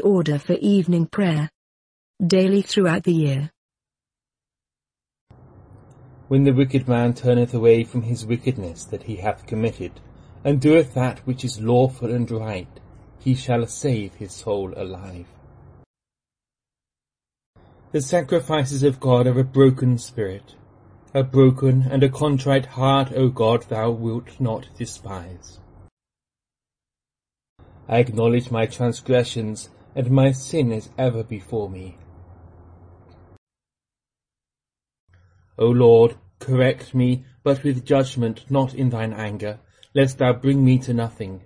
order for evening prayer. Daily throughout the year. When the wicked man turneth away from his wickedness that he hath committed, and doeth that which is lawful and right, he shall save his soul alive. The sacrifices of God are a broken spirit. A broken and a contrite heart, O God, thou wilt not despise. I acknowledge my transgressions, and my sin is ever before me. O Lord, correct me, but with judgment, not in thine anger, lest thou bring me to nothing.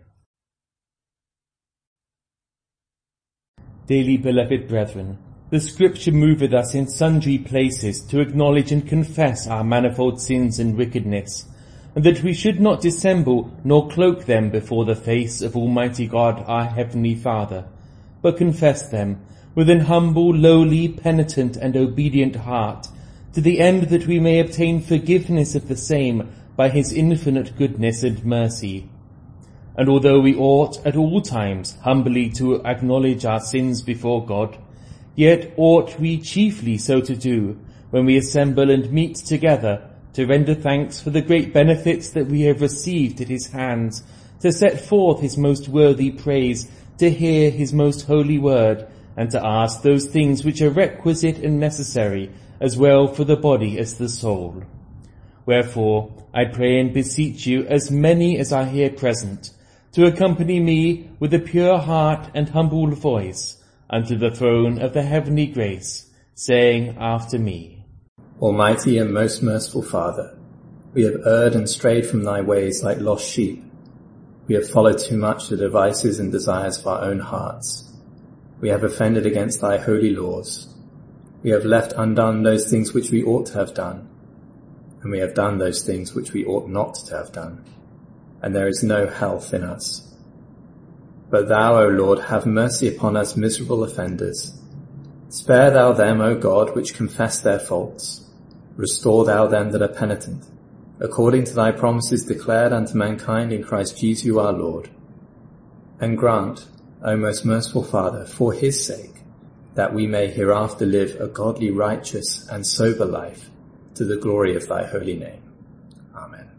Dearly beloved brethren, the Scripture moveth us in sundry places to acknowledge and confess our manifold sins and wickedness, and that we should not dissemble nor cloak them before the face of Almighty God our Heavenly Father, but confess them with an humble, lowly, penitent, and obedient heart, to the end that we may obtain forgiveness of the same by his infinite goodness and mercy. And although we ought at all times humbly to acknowledge our sins before God, yet ought we chiefly so to do when we assemble and meet together to render thanks for the great benefits that we have received at his hands, to set forth his most worthy praise, to hear his most holy word, and to ask those things which are requisite and necessary, as well for the body as the soul. Wherefore, I pray and beseech you, as many as are here present, to accompany me with a pure heart and humble voice unto the throne of the heavenly grace, saying after me, Almighty and most merciful Father, we have erred and strayed from thy ways like lost sheep. We have followed too much the devices and desires of our own hearts. We have offended against thy holy laws. We have left undone those things which we ought to have done, and we have done those things which we ought not to have done, and there is no health in us. But thou, O Lord, have mercy upon us miserable offenders. Spare thou them, O God, which confess their faults. Restore thou them that are penitent, according to thy promises declared unto mankind in Christ Jesus our Lord. And grant, O most merciful Father, for his sake, that we may hereafter live a godly, righteous, and sober life, to the glory of thy holy name. Amen.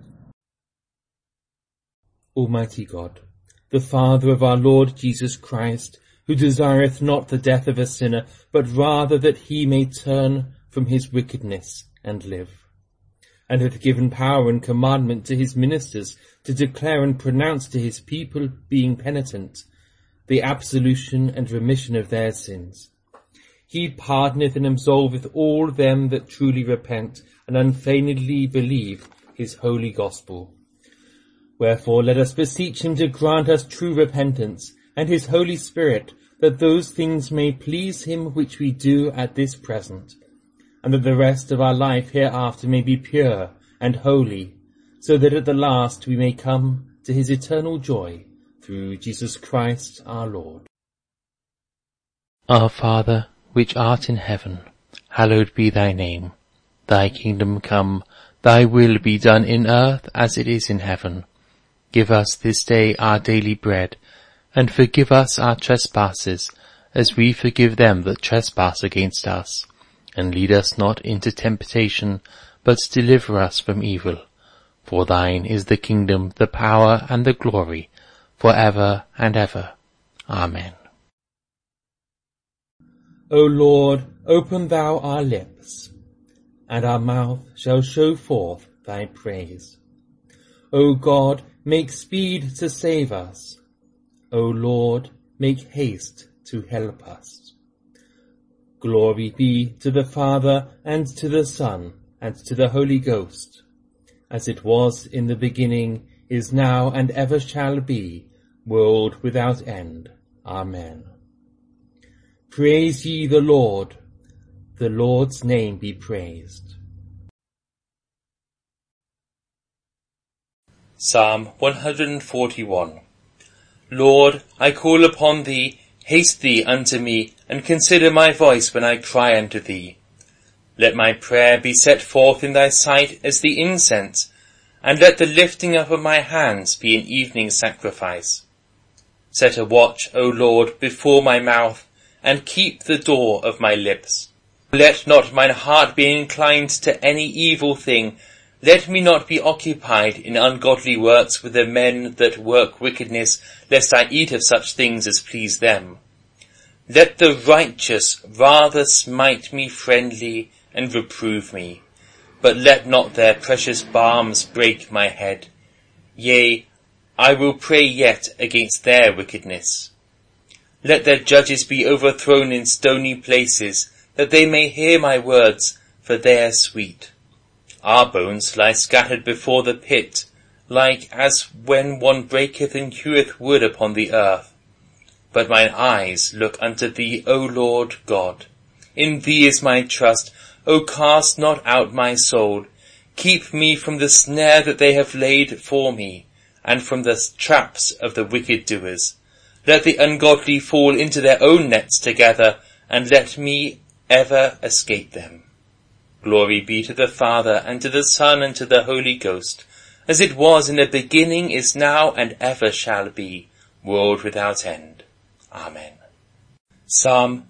Almighty God, the Father of our Lord Jesus Christ, who desireth not the death of a sinner, but rather that he may turn from his wickedness and live, and hath given power and commandment to his ministers to declare and pronounce to his people, being penitent, the absolution and remission of their sins. He pardoneth and absolveth all them that truly repent and unfeignedly believe his holy gospel. Wherefore let us beseech him to grant us true repentance, and his Holy Spirit, that those things may please him which we do at this present, and that the rest of our life hereafter may be pure and holy, so that at the last we may come to his eternal joy, through Jesus Christ our Lord. Our Father, which art in heaven, hallowed be thy name. Thy kingdom come, thy will be done in earth as it is in heaven. Give us this day our daily bread, and forgive us our trespasses, as we forgive them that trespass against us. And lead us not into temptation, but deliver us from evil. For thine is the kingdom, the power, and the glory, for ever and ever. Amen. O Lord, open thou our lips, and our mouth shall show forth thy praise. O God, make speed to save us. O Lord, make haste to help us. Glory be to the Father, and to the Son, and to the Holy Ghost, as it was in the beginning, is now, and ever shall be, world without end. Amen. Praise ye the Lord. The Lord's name be praised. Psalm 141. Lord, I call upon thee, haste thee unto me, and consider my voice when I cry unto thee. Let my prayer be set forth in thy sight as the incense, and let the lifting up of my hands be an evening sacrifice. Set a watch, O Lord, before my mouth, and keep the door of my lips. Let not mine heart be inclined to any evil thing. Let me not be occupied in ungodly works with the men that work wickedness, lest I eat of such things as please them. Let the righteous rather smite me friendly and reprove me, but let not their precious balms break my head. Yea, I will pray yet against their wickedness. Let their judges be overthrown in stony places, that they may hear my words, for they are sweet. Our bones lie scattered before the pit, like as when one breaketh and heweth wood upon the earth. But mine eyes look unto thee, O Lord God. In thee is my trust. O cast not out my soul. Keep me from the snare that they have laid for me, and from the traps of the wicked doers. Let the ungodly fall into their own nets together, and let me ever escape them. Glory be to the Father, and to the Son, and to the Holy Ghost, as it was in the beginning, is now, and ever shall be, world without end. Amen. Psalm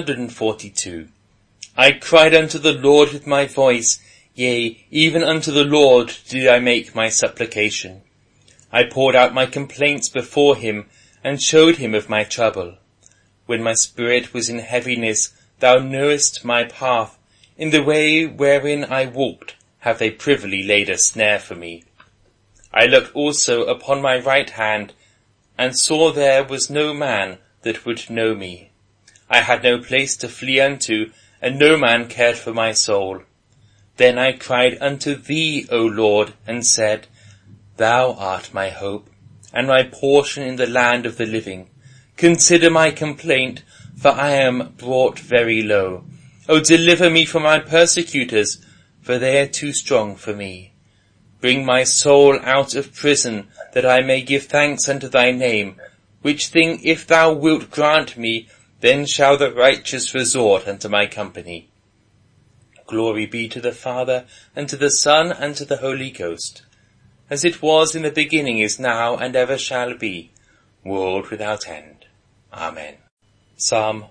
142. I cried unto the Lord with my voice, yea, even unto the Lord did I make my supplication. I poured out my complaints before him, and showed him of my trouble. When my spirit was in heaviness, thou knewest my path. In the way wherein I walked have they privily laid a snare for me. I looked also upon my right hand, and saw there was no man that would know me. I had no place to flee unto, and no man cared for my soul. Then I cried unto thee, O Lord, and said, Thou art my hope, and my portion in the land of the living. Consider my complaint, for I am brought very low. O deliver me from my persecutors, for they are too strong for me. Bring my soul out of prison, that I may give thanks unto thy name, which thing if thou wilt grant me, then shall the righteous resort unto my company. Glory be to the Father, and to the Son, and to the Holy Ghost, as it was in the beginning, is now, and ever shall be, world without end. Amen. Psalm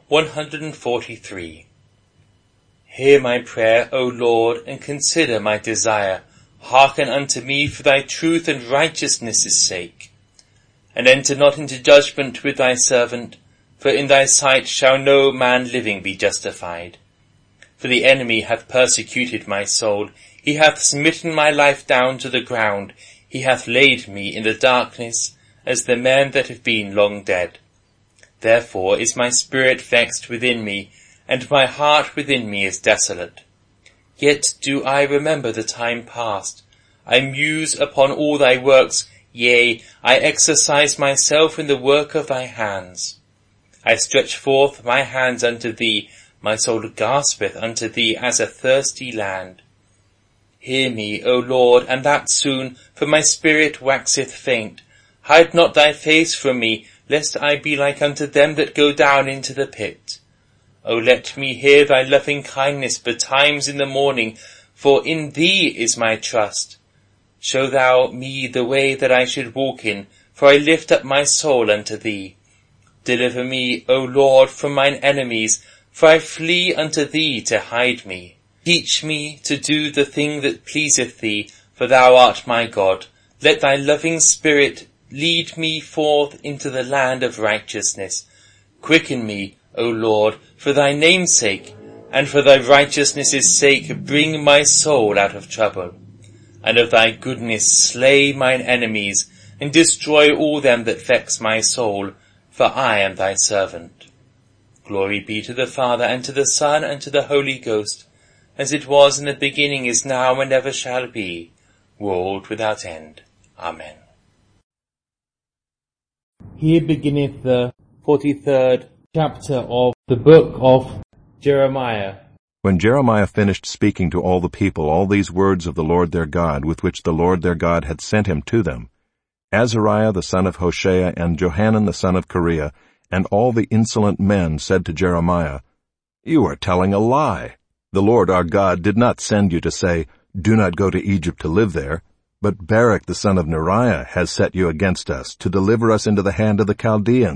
143. Hear my prayer, O Lord, and consider my desire. Hearken unto me for thy truth and righteousness' sake. And enter not into judgment with thy servant, for in thy sight shall no man living be justified. For the enemy hath persecuted my soul. He hath smitten my life down to the ground. He hath laid me in the darkness, as the men that have been long dead. Therefore is my spirit vexed within me, and my heart within me is desolate. Yet do I remember the time past. I muse upon all thy works, yea, I exercise myself in the work of thy hands. I stretch forth my hands unto thee, my soul gaspeth unto thee as a thirsty land. Hear me, O Lord, and that soon, for my spirit waxeth faint. Hide not thy face from me, lest I be like unto them that go down into the pit. O let me hear thy loving kindness betimes in the morning, for in thee is my trust. Show thou me the way that I should walk in, for I lift up my soul unto thee. Deliver me, O Lord, from mine enemies, for I flee unto thee to hide me. Teach me to do the thing that pleaseth thee, for thou art my God. Let thy loving spirit lead me forth into the land of righteousness. Quicken me, O Lord, for thy name's sake, and for thy righteousness' sake bring my soul out of trouble. And of thy goodness slay mine enemies, and destroy all them that vex my soul, for I am thy servant. Glory be to the Father, and to the Son, and to the Holy Ghost, as it was in the beginning, is now, and ever shall be, world without end. Amen. Here beginneth the 43rd chapter of the book of Jeremiah. When Jeremiah finished speaking to all the people all these words of the Lord their God, with which the Lord their God had sent him to them, Azariah the son of Hoshea and Johanan the son of Kareah and all the insolent men said to Jeremiah, You are telling a lie. The Lord our God did not send you to say, Do not go to Egypt to live there, but Barak the son of Neriah has set you against us, to deliver us into the hand of the Chaldeans,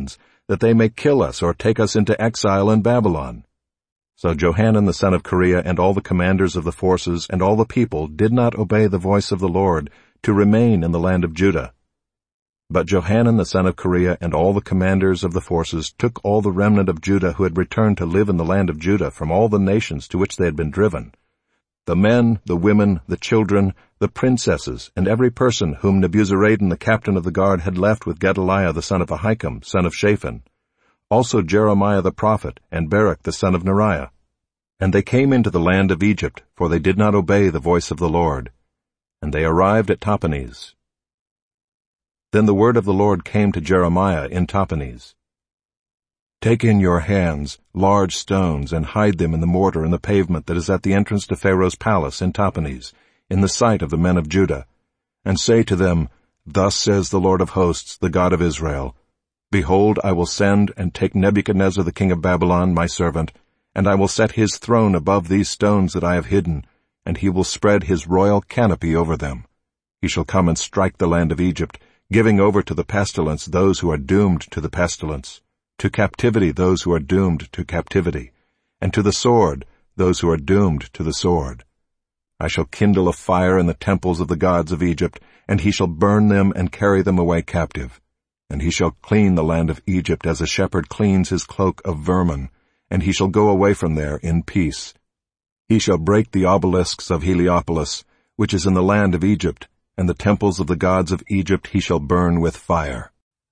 that they may kill us or take us into exile in Babylon. So Johanan the son of Kareah and all the commanders of the forces and all the people did not obey the voice of the Lord to remain in the land of Judah. But Johanan the son of Kareah and all the commanders of the forces took all the remnant of Judah who had returned to live in the land of Judah from all the nations to which they had been driven, the men, the women, the children, the princesses, and every person whom Nebuzaradan the captain of the guard had left with Gedaliah the son of Ahikam, son of Shaphan, also Jeremiah the prophet, and Baruch the son of Neriah. And they came into the land of Egypt, for they did not obey the voice of the Lord. And they arrived at Tahpanhes. Then the word of the Lord came to Jeremiah in Tahpanhes. Take in your hands large stones and hide them in the mortar in the pavement that is at the entrance to Pharaoh's palace in Tahpanhes, in the sight of the men of Judah, and say to them, Thus says the Lord of hosts, the God of Israel, Behold, I will send and take Nebuchadnezzar the king of Babylon, my servant, and I will set his throne above these stones that I have hidden, and he will spread his royal canopy over them. He shall come and strike the land of Egypt, giving over to the pestilence those who are doomed to the pestilence, to captivity those who are doomed to captivity, and to the sword those who are doomed to the sword. I shall kindle a fire in the temples of the gods of Egypt, and he shall burn them and carry them away captive. And he shall clean the land of Egypt as a shepherd cleans his cloak of vermin, and he shall go away from there in peace. He shall break the obelisks of Heliopolis, which is in the land of Egypt, and the temples of the gods of Egypt he shall burn with fire.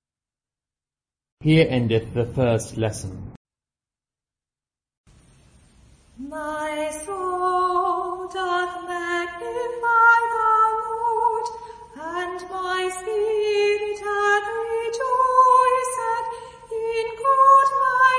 Here endeth the first lesson. My soul doth magnify the Lord, and my spirit hath rejoiced in God my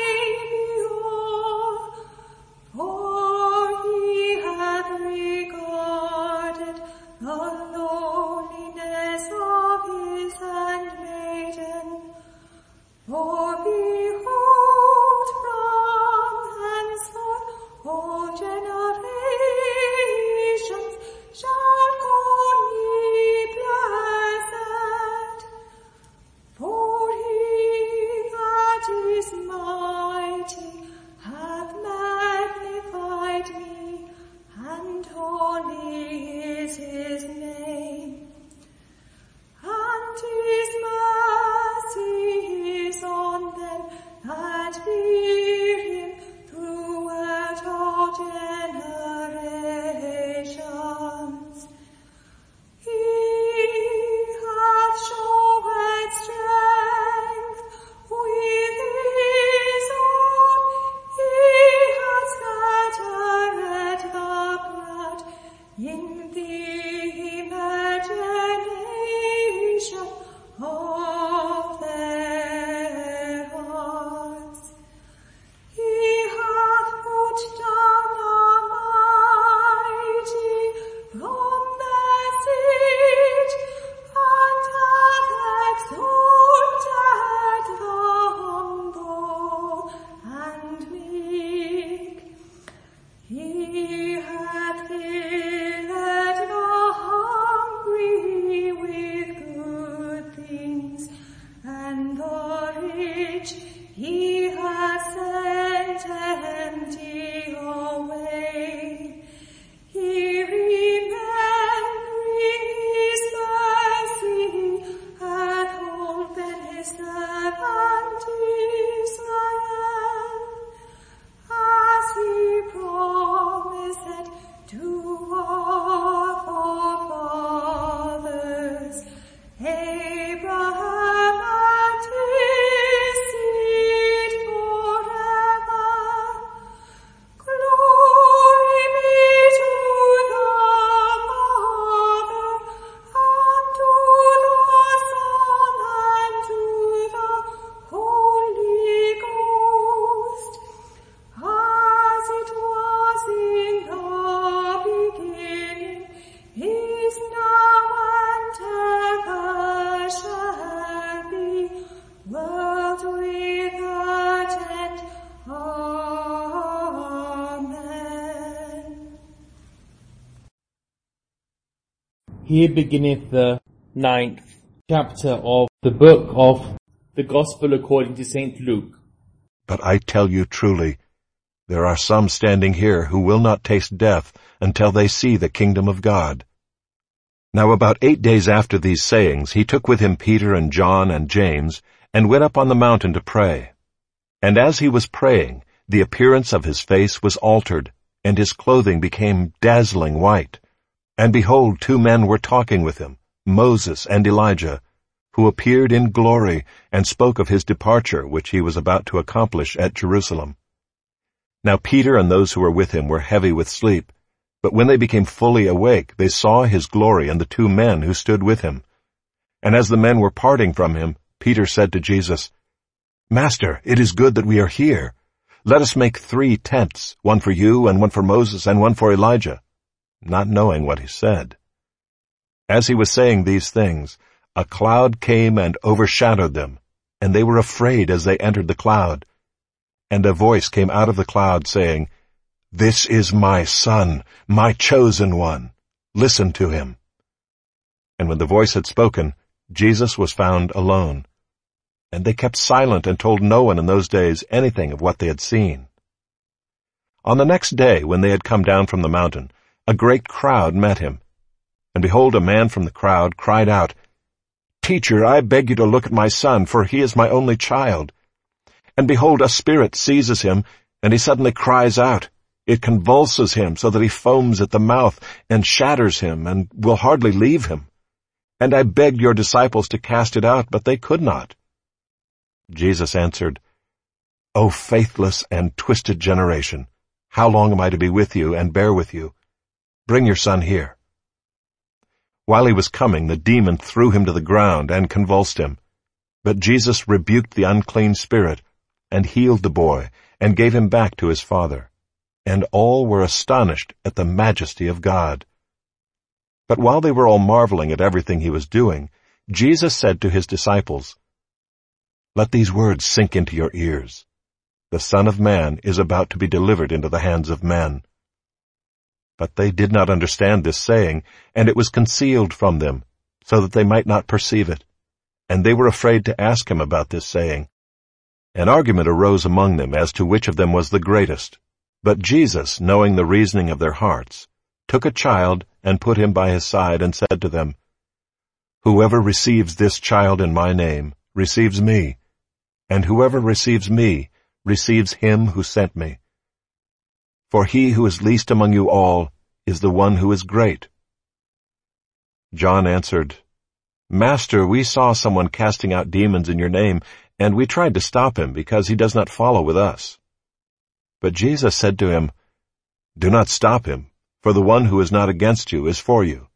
Saviour. For he hath regarded the lowliness of his handmaiden. For behold, from henceforth all generations shall call me blessed. For he that is mighty hath magnified me, and holy is his name. And his mercy is on them that fear him throughout all generations. He hath shown strength with his arm, he hath scattered the blood in the imagination of their hearts. He hath put down the mighty from their seat, and hath exalted the humble and meek. He hath filled the hungry with good things, and the rich he hath sent empty away. He remembering his mercy hath holpen his servant Israel, as he promised to our forefathers, Abraham and his seed forever. Glory be to the Father, and to the Son, and to the Holy Ghost, as it was in the beginning, is now, and ever shall be, world without end. Amen. Here beginneth the 9th chapter of the book of The Gospel according to St. Luke. But I tell you truly, there are some standing here who will not taste death until they see the kingdom of God. Now about 8 days after these sayings, he took with him Peter and John and James, and went up on the mountain to pray. And as he was praying, the appearance of his face was altered, and his clothing became dazzling white. And behold, 2 men were talking with him, Moses and Elijah, who appeared in glory and spoke of his departure, which he was about to accomplish at Jerusalem. Now Peter and those who were with him were heavy with sleep, but when they became fully awake, they saw his glory and the 2 men who stood with him. And as the men were parting from him, Peter said to Jesus, "Master, it is good that we are here. Let us make 3 tents, one for you, and one for Moses, and one for Elijah," not knowing what he said. As he was saying these things, a cloud came and overshadowed them, and they were afraid as they entered the cloud. And a voice came out of the cloud saying, "This is my Son, my chosen one. Listen to him." And when the voice had spoken, Jesus was found alone. And they kept silent and told no one in those days anything of what they had seen. On the next day, when they had come down from the mountain, a great crowd met him. And behold, a man from the crowd cried out, "Teacher, I beg you to look at my son, for he is my only child. And behold, a spirit seizes him, and he suddenly cries out. It convulses him so that he foams at the mouth and shatters him and will hardly leave him. And I begged your disciples to cast it out, but they could not." Jesus answered, "O faithless and twisted generation, how long am I to be with you and bear with you? Bring your son here." While he was coming, the demon threw him to the ground and convulsed him. But Jesus rebuked the unclean spirit, and healed the boy, and gave him back to his father. And all were astonished at the majesty of God. But while they were all marveling at everything he was doing, Jesus said to his disciples, "Let these words sink into your ears. The Son of Man is about to be delivered into the hands of men." But they did not understand this saying, and it was concealed from them, so that they might not perceive it. And they were afraid to ask him about this saying. An argument arose among them as to which of them was the greatest. But Jesus, knowing the reasoning of their hearts, took a child and put him by his side and said to them, "Whoever receives this child in my name receives me, and whoever receives me receives him who sent me. For he who is least among you all is the one who is great." John answered, "Master, we saw someone casting out demons in your name, and we tried to stop him because he does not follow with us." But Jesus said to him, "Do not stop him, for the one who is not against you is for you."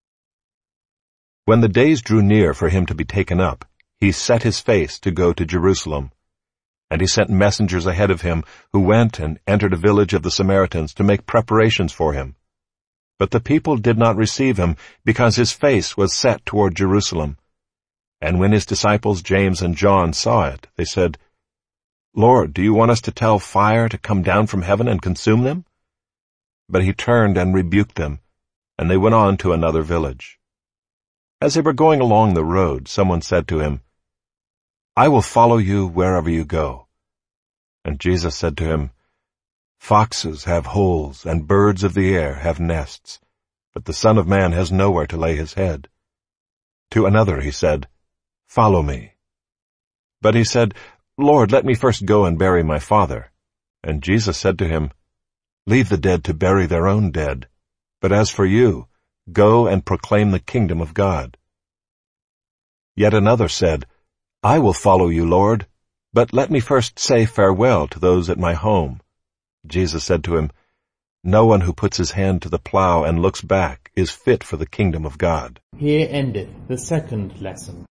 When the days drew near for him to be taken up, he set his face to go to Jerusalem. And he sent messengers ahead of him, who went and entered a village of the Samaritans to make preparations for him. But the people did not receive him, because his face was set toward Jerusalem. And when his disciples James and John saw it, they said, "Lord, do you want us to tell fire to come down from heaven and consume them?" But he turned and rebuked them, and they went on to another village. As they were going along the road, someone said to him, "I will follow you wherever you go." And Jesus said to him, "Foxes have holes, and birds of the air have nests, but the Son of Man has nowhere to lay his head." To another he said, "Follow me." But he said, "Lord, let me first go and bury my father." And Jesus said to him, "Leave the dead to bury their own dead, but as for you, go and proclaim the kingdom of God." Yet another said, "I will follow you, Lord, but let me first say farewell to those at my home." Jesus said to him, "No one who puts his hand to the plow and looks back is fit for the kingdom of God." Here endeth the second lesson.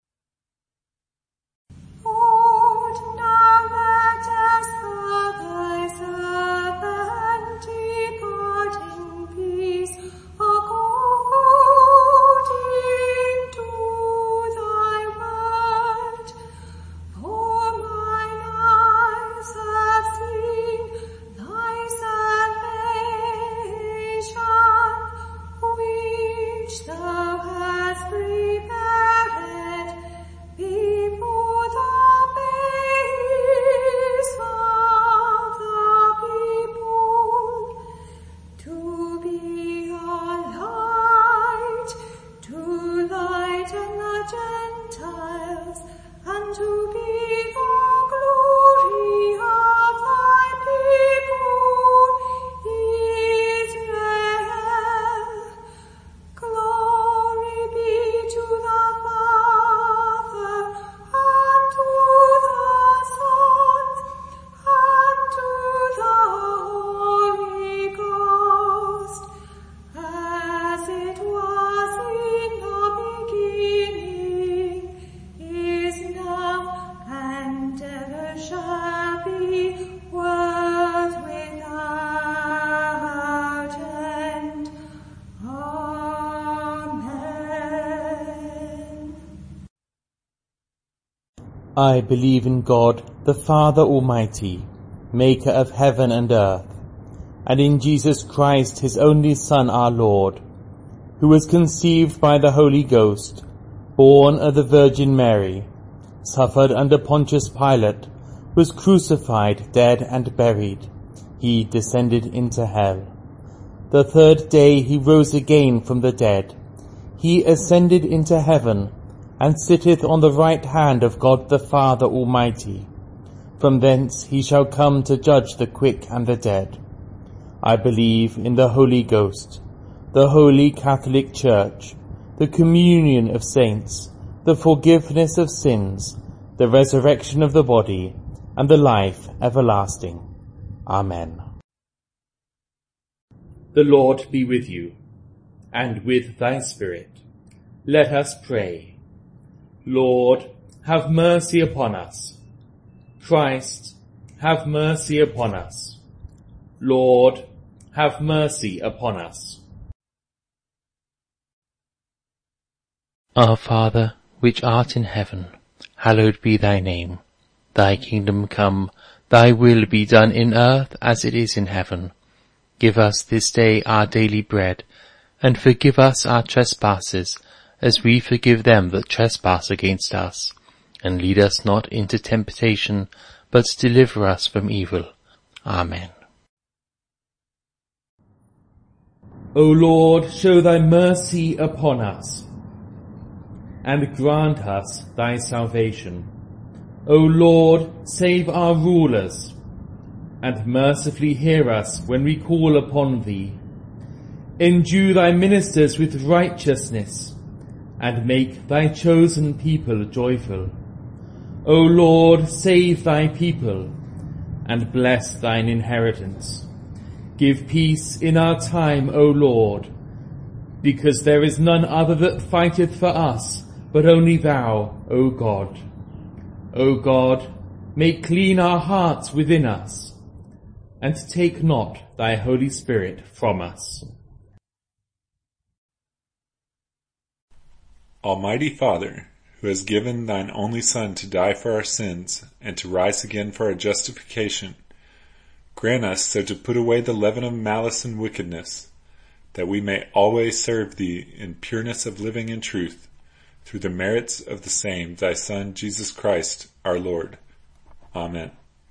Lord, now lettest thou thy servant depart in peace, according to thy word. For mine eyes have seen thy salvation, which thou hast prepared I believe in God, the Father Almighty, maker of heaven and earth, and in Jesus Christ, his only Son, our Lord, who was conceived by the Holy Ghost, born of the Virgin Mary, suffered under Pontius Pilate, was crucified, dead, and buried. He descended into hell. The third day he rose again from the dead. He ascended into heaven, and sitteth on the right hand of God the Father Almighty. From thence he shall come to judge the quick and the dead. I believe in the Holy Ghost, the Holy Catholic Church, the communion of saints, the forgiveness of sins, the resurrection of the body, and the life everlasting. Amen. The Lord be with you, and with thy spirit. Let us pray. Lord, have mercy upon us. Christ, have mercy upon us. Lord, have mercy upon us. Our Father, which art in heaven, hallowed be thy name. Thy kingdom come, thy will be done in earth as it is in heaven. Give us this day our daily bread, and forgive us our trespasses, as we forgive them that trespass against us. And lead us not into temptation, but deliver us from evil. Amen. O Lord, show thy mercy upon us, and grant us thy salvation. O Lord, save our rulers, and mercifully hear us when we call upon thee. Endue thy ministers with righteousness, and make thy chosen people joyful. O Lord, save thy people, and bless thine inheritance. Give peace in our time, O Lord, because there is none other that fighteth for us, but only thou, O God. O God, make clean our hearts within us, and take not thy Holy Spirit from us. Almighty Father, who has given thine only Son to die for our sins and to rise again for our justification, grant us so to put away the leaven of malice and wickedness, that we may always serve thee in pureness of living and truth, through the merits of the same thy Son, Jesus Christ, our Lord. Amen.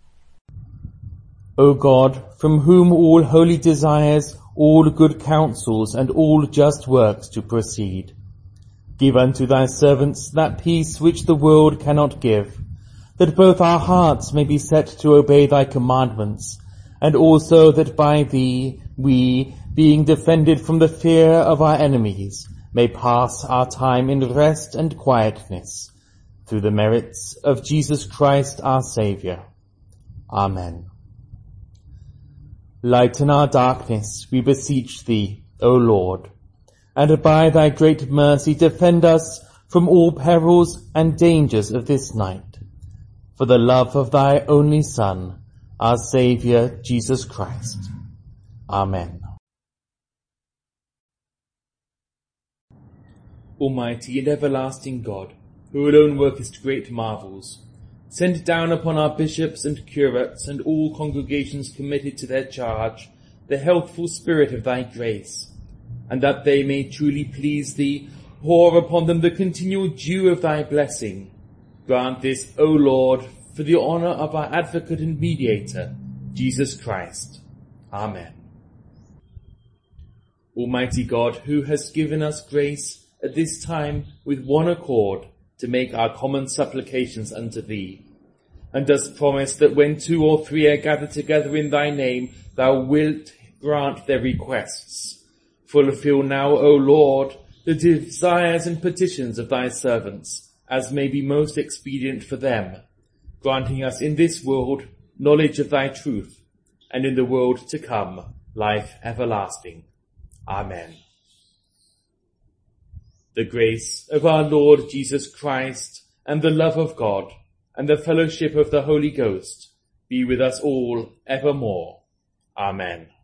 O God, from whom all holy desires, all good counsels, and all just works do proceed, give unto thy servants that peace which the world cannot give, that both our hearts may be set to obey thy commandments, and also that by thee we, being defended from the fear of our enemies, may pass our time in rest and quietness, through the merits of Jesus Christ our Saviour. Amen. Lighten our darkness, we beseech thee, O Lord, and by thy great mercy defend us from all perils and dangers of this night, for the love of thy only Son, our Saviour, Jesus Christ. Amen. Almighty and everlasting God, who alone workest great marvels, send down upon our bishops and curates and all congregations committed to their charge the healthful spirit of thy grace, and that they may truly please thee, pour upon them the continual dew of thy blessing. Grant this, O Lord, for the honour of our advocate and mediator, Jesus Christ. Amen. Almighty God, who hast given us grace at this time with one accord to make our common supplications unto thee, and dost promise that when 2 or 3 are gathered together in thy name, thou wilt grant their requests. Fulfill now, O Lord, the desires and petitions of thy servants, as may be most expedient for them, granting us in this world knowledge of thy truth, and in the world to come life everlasting. Amen. The grace of our Lord Jesus Christ, and the love of God, and the fellowship of the Holy Ghost be with us all evermore. Amen.